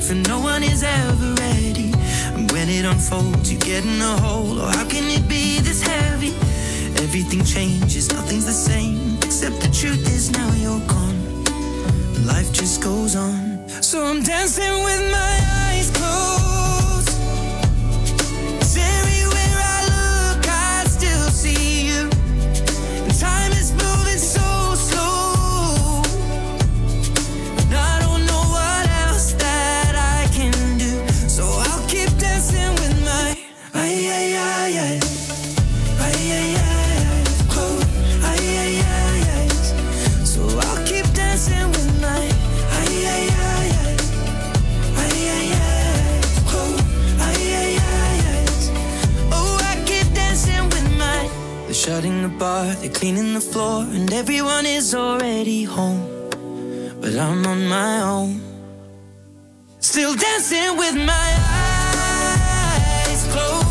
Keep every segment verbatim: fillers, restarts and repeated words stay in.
different, no one is ever ready. And when it unfolds, you get in a hole. Oh, how can it be this heavy? Everything changes, nothing's the same, except the truth is now you're gone. Life just goes on. So I'm dancing with my eyes closed. 'Cause everywhere I look, I still see you. And time is moving so slow. And I don't know what else that I can do. So I'll keep dancing with my ay, ay, ay, ay. Ay, ay, ay, close. Ay, ay, ay, ay. So I'll keep dancing with my ay, ay, ay, ay. Ay, ay, ay, close. Ay, ay, ay, ay. Oh, I keep dancing with my. They're shutting the bar, they're cleaning the floor, and everyone is already home. But I'm on my own, still dancing with my eyes closed.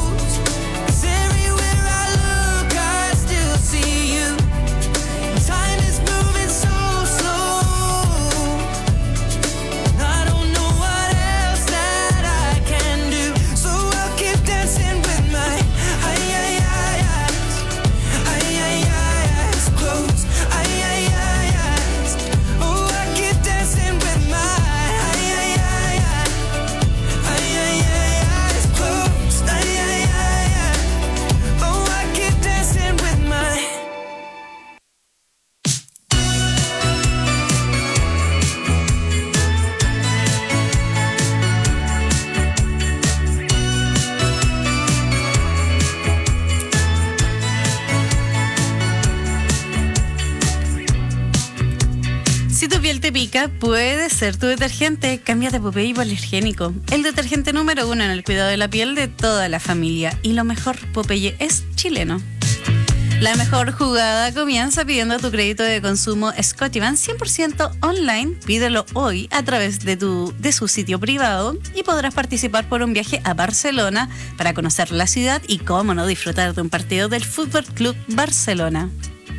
Te pica, puede ser tu detergente. Cámbiate Popeye por alergénico. El detergente número uno en el cuidado de la piel de toda la familia. Y lo mejor, Popeye es chileno. La mejor jugada comienza pidiendo tu crédito de consumo Scotiabank cien por ciento online. Pídelo hoy a través de, tu, de su sitio privado y podrás participar por un viaje a Barcelona para conocer la ciudad y, cómo no, disfrutar de un partido del Fútbol Club Barcelona.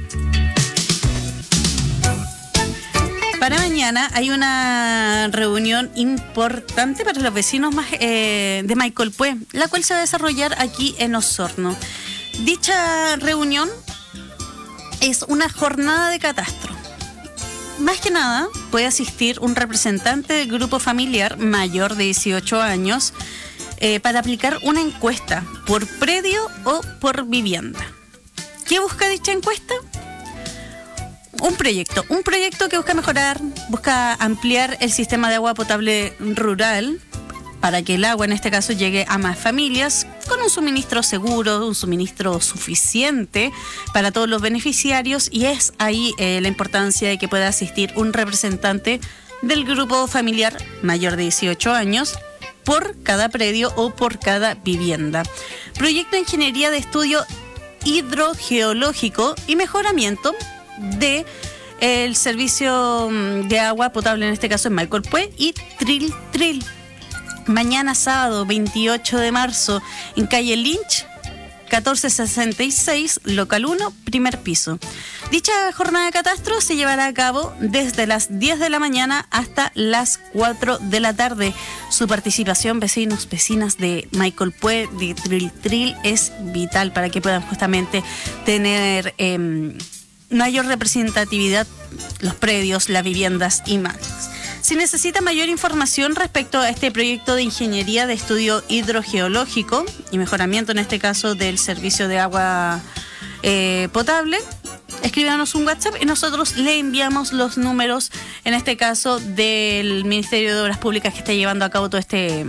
Para mañana hay una reunión importante para los vecinos más, eh, de Maicolpué, la cual se va a desarrollar aquí en Osorno. Dicha reunión es una jornada de catastro. Más que nada, puede asistir un representante del grupo familiar mayor de dieciocho años eh, para aplicar una encuesta por predio o por vivienda. ¿Qué busca dicha encuesta? Un proyecto, un proyecto que busca mejorar, busca ampliar el sistema de agua potable rural para que el agua en este caso llegue a más familias con un suministro seguro, un suministro suficiente para todos los beneficiarios, y es ahí eh, la importancia de que pueda asistir un representante del grupo familiar mayor de dieciocho años por cada predio o por cada vivienda. Proyecto de ingeniería de estudio hidrogeológico y mejoramiento de el servicio de agua potable, en este caso en Maicolpué y Tril Tril. Mañana sábado veintiocho de marzo en calle Lynch catorce sesenta y seis, local uno, primer piso. Dicha jornada de catastro se llevará a cabo desde las diez de la mañana hasta las cuatro de la tarde. Su participación, vecinos, vecinas de Maicolpué, de Tril Tril, es vital para que puedan justamente tener eh, mayor representatividad los predios, las viviendas y más. Si necesita mayor información respecto a este proyecto de ingeniería de estudio hidrogeológico y mejoramiento, en este caso del servicio de agua eh, potable, escríbanos un WhatsApp y nosotros le enviamos los números, en este caso del Ministerio de Obras Públicas, que está llevando a cabo todo este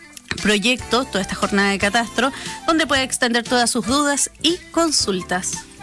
proyecto, toda esta jornada de catastro, donde puede extender todas sus dudas y consultas.